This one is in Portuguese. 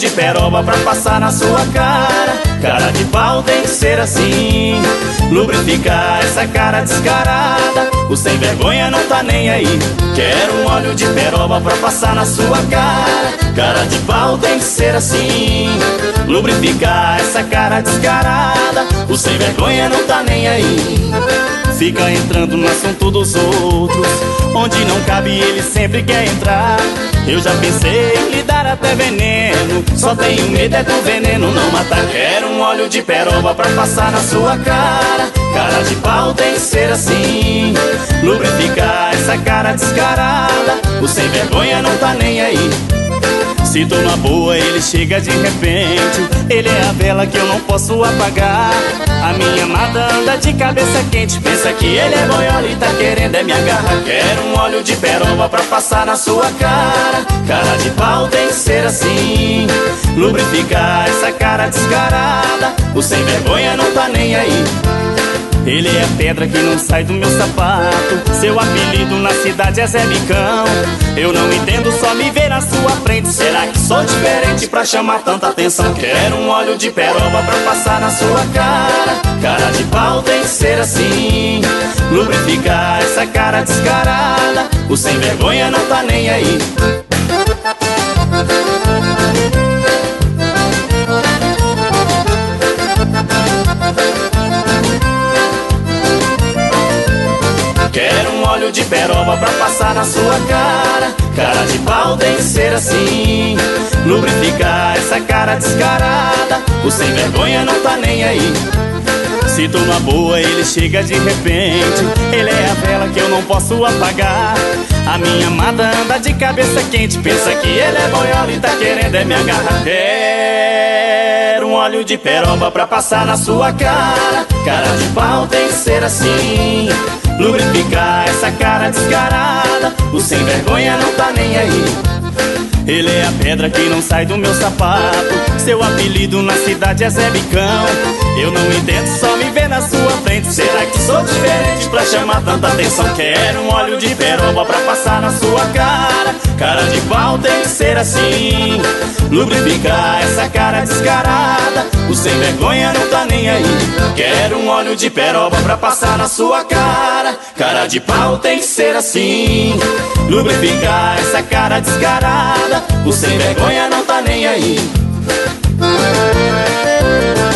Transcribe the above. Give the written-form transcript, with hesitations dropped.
peroba pra passar na sua cara. Cara de pau tem que ser assim, lubrificar essa cara descarada. O sem vergonha não tá nem aí. Quero um óleo de peroba pra passar na sua cara. Cara de pau tem que ser assim, lubrificar essa cara descarada. O sem vergonha não tá nem aí. Fica entrando no assunto dos outros, onde não cabe ele sempre quer entrar. Eu já pensei em lhe dar até veneno, só tenho medo é do veneno não matar. Quero um óleo de peroba pra passar na sua cara. Cara de pau tem que ser assim, lubrificar essa cara descarada. O sem vergonha não tá nem aí. Se tô na boa, ele chega de repente. Ele é a vela que eu não posso apagar. A minha amada anda de cabeça quente, pensa que ele é boiola e tá querendo é me agarrar. Quero um óleo de peroba pra passar na sua cara. Cara de pau tem que ser assim, lubrificar essa cara descarada. O sem vergonha não tá nem aí. Ele é a pedra que não sai do meu sapato. Seu apelido na cidade é Zé Bicão. Eu não entendo só me ver na sua frente. Será que sou diferente pra chamar tanta atenção? Quero um óleo de peroba pra passar na sua cara. Cara de pau tem que ser assim, lubrificar essa cara descarada. O sem vergonha não tá nem aí. Quero um óleo de peroba pra passar na sua cara. Cara de pau tem que ser assim, lubrificar essa cara descarada. O sem vergonha não tá nem aí. Se tô numa boa, ele chega de repente. Ele é a vela que eu não posso apagar. A minha amada anda de cabeça quente, pensa que ele é boiola e tá querendo é me agarrar. Quero um óleo de peroba pra passar na sua cara. Cara de pau tem que ser assim, lubrificar essa cara descarada. O sem vergonha não tá nem aí. Ele é a pedra que não sai do meu sapato. Seu apelido na cidade é Zé Bicão. Eu não entendo só me ver na sua frente. Será que sou diferente pra chamar tanta atenção? Quero um óleo de peroba pra passar na sua cara. Cara de pau tem que ser assim, lubrificar essa cara descarada. O sem vergonha não tá nem aí. Quero um óleo de peroba pra passar na sua cara. Cara de pau tem que ser assim, lubrificar essa cara descarada. O sem vergonha não tá nem aí.